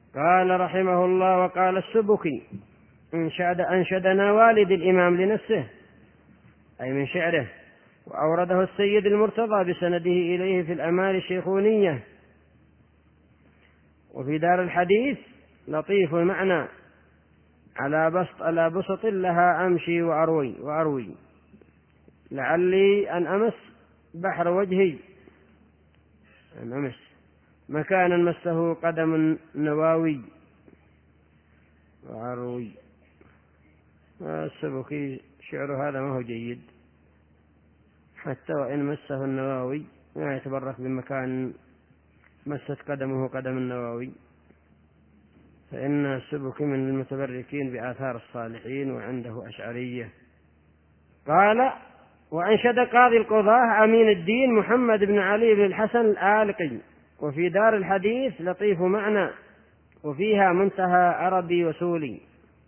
قال رحمه الله: وقال السبكي: أنشدنا والد الإمام لنفسه، أي من شعره، وأورده السيد المرتضى بسنده إليه في الأمال الشيخونية. وفي دار الحديث: لطيف المعنى على بسط لها أمشي وأروي لعلي أن أمس بحر وجهي، أن أمس مكانا مسه قدم النواوي وأروي. السبكي شعر هذا ما هو جيد، حتى وإن مسه النواوي ما يتبرك بمكان مست قدمه قدم النواوي، فإن السبكي من المتبركين بآثار الصالحين وعنده أشعرية. قال: وأنشد قاضي القضاة أمين الدين محمد بن علي بن الحسن الآلقي: وفي دار الحديث لطيف معنى وفيها منتهى عربي وسولي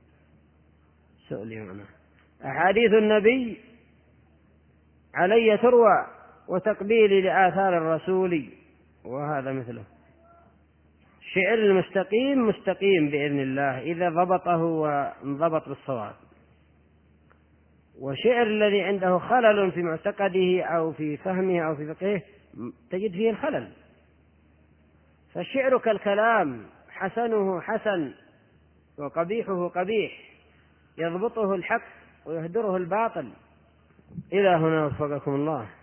معنى أحاديث النبي علي تروى وتقبيلي لآثار الرسول. وهذا مثله. شعر المستقيم مستقيم بإذن الله إذا ضبطه وانضبط بالصواب، وشعر الذي عنده خلل في معتقده أو في فهمه أو في فقهه تجد فيه الخلل. فالشعر كالكلام، حسنه حسن وقبيحه قبيح، يضبطه الحق ويهدره الباطل. إلى هنا وفقكم الله.